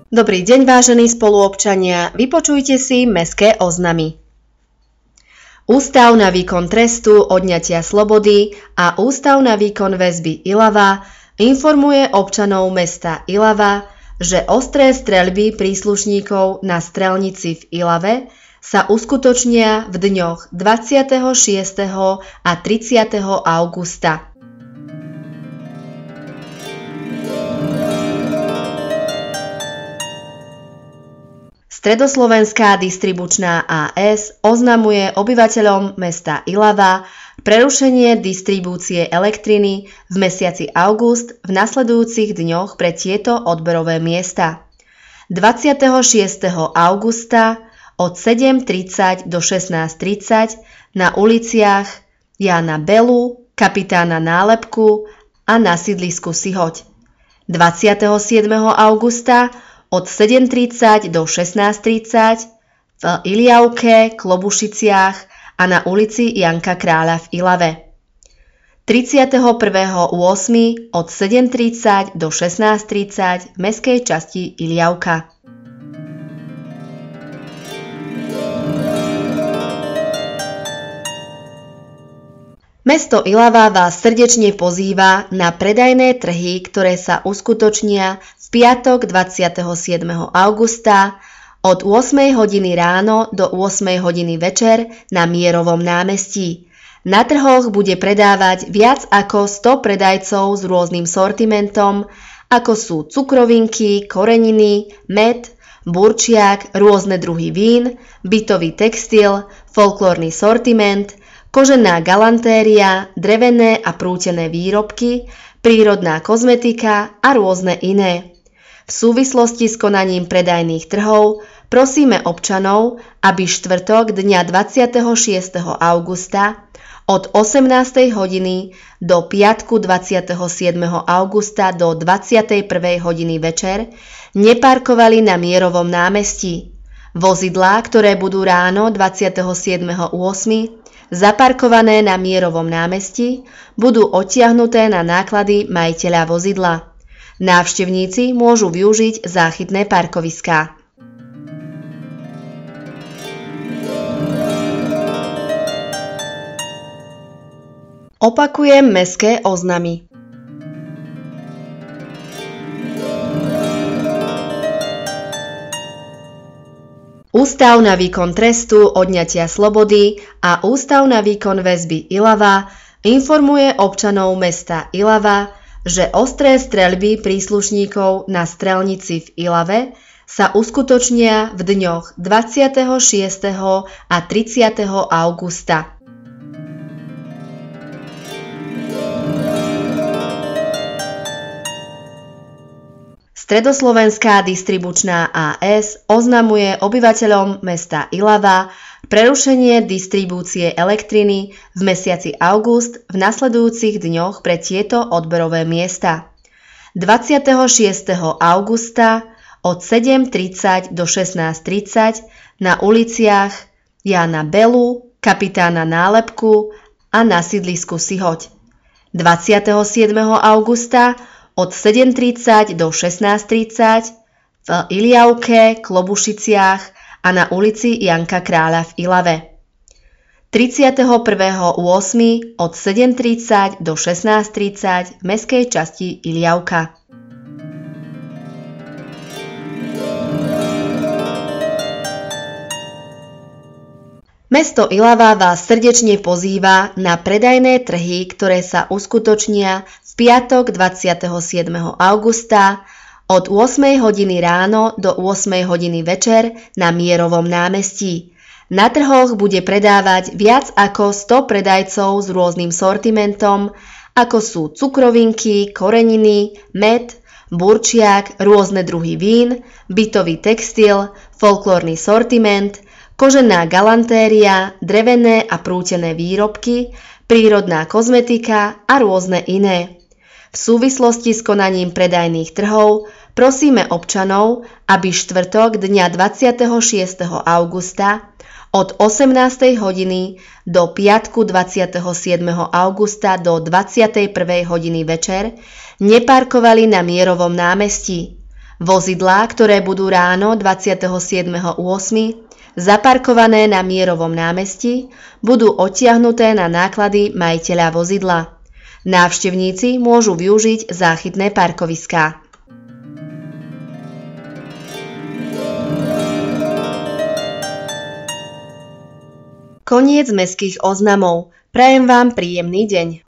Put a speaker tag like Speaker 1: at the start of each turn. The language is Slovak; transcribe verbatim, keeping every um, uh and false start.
Speaker 1: Dobrý deň, vážení spoluobčania, vypočujte si mestské oznamy. Ústav na výkon trestu odňatia slobody a Ústav na výkon väzby Ilava informuje občanov mesta Ilava, že ostré streľby príslušníkov na strelnici v Ilave sa uskutočnia v dňoch dvadsiateho šiesteho a tridsiateho augusta. Stredoslovenská distribučná á es oznamuje obyvateľom mesta Ilava prerušenie distribúcie elektriny v mesiaci august v nasledujúcich dňoch pre tieto odberové miesta. dvadsiateho šiesteho augusta od sedem tridsať do šestnásť tridsať na uliciach Jána Belu, Kapitána Nálepku a na sídlisku Sihoť. dvadsiateho siedmeho augusta od sedem tridsať do šestnásť tridsať v Iliavke, Klobušiciach a na ulici Janka Kráľa v Ilave. tridsiateho prvého ôsmeho od sedem tridsať do šestnásť tridsať v mestskej časti Iliavka. Mesto Ilava vás srdečne pozýva na predajné trhy, ktoré sa uskutočnia v piatok dvadsiateho siedmeho augusta od ôsmej hodiny ráno do ôsmej hodiny večer na Mierovom námestí. Na trhoch bude predávať viac ako sto predajcov s rôznym sortimentom, ako sú cukrovinky, koreniny, med, burčiak, rôzne druhy vín, bytový textil, folklórny sortiment, kožená galantéria, drevené a prútené výrobky, prírodná kozmetika a rôzne iné. V súvislosti s konaním predajných trhov prosíme občanov, aby štvrtok dňa dvadsiateho šiesteho augusta od osemnástej hodiny do piatku dvadsiateho siedmeho augusta do dvadsiatej prvej hodiny večer neparkovali na Mierovom námestí. Vozidlá, ktoré budú ráno dvadsiateho siedmeho ôsmeho zaparkované na Mierovom námestí, budú odtiahnuté na náklady majiteľa vozidla. Návštevníci môžu využiť záchytné parkoviská. Opakujem mestské oznamy. Ústav na výkon trestu odňatia slobody a Ústav na výkon väzby Ilava informuje občanov mesta Ilava, že ostré streľby príslušníkov na strelnici v Ilave sa uskutočnia v dňoch dvadsiateho šiesteho a tridsiateho augusta. Stredoslovenská distribučná á es oznamuje obyvateľom mesta Ilava prerušenie distribúcie elektriny v mesiaci august v nasledujúcich dňoch pre tieto odberové miesta. dvadsiateho šiesteho augusta od sedem tridsať do šestnásť tridsať na uliciach Jána Belu, Kapitána Nálepku a na sídlisku Sihoť. dvadsiateho siedmeho augusta od sedem tridsať do šestnásť tridsať v Iliavke, Klobušiciach a na ulici Janka Kráľa v Ilave. tridsiateho prvého ôsmeho od sedem tridsať do šestnásť tridsať v mestskej časti Iliavka. Mesto Ilava vás srdečne pozýva na predajné trhy, ktoré sa uskutočnia v piatok dvadsiateho siedmeho augusta od ôsmej hodiny ráno do ôsmej hodiny večer na Mierovom námestí. Na trhoch bude predávať viac ako sto predajcov s rôznym sortimentom, ako sú cukrovinky, koreniny, med, burčiak, rôzne druhy vín, bytový textil, folklórny sortiment, kožená galantéria, drevené a prútené výrobky, prírodná kozmetika a rôzne iné. V súvislosti s konaním predajných trhov prosíme občanov, aby štvrtok dňa dvadsiateho šiesteho augusta od osemnástej hodiny do piatku dvadsiateho siedmeho augusta do dvadsiatej prvej hodiny večer neparkovali na Mierovom námestí. Vozidlá, ktoré budú ráno dvadsiateho siedmeho ôsmeho zaparkované na Mierovom námestí, budú odtiahnuté na náklady majiteľa vozidla. Návštevníci môžu využiť záchytné parkoviská. Koniec mestských oznamov. Prajem vám príjemný deň.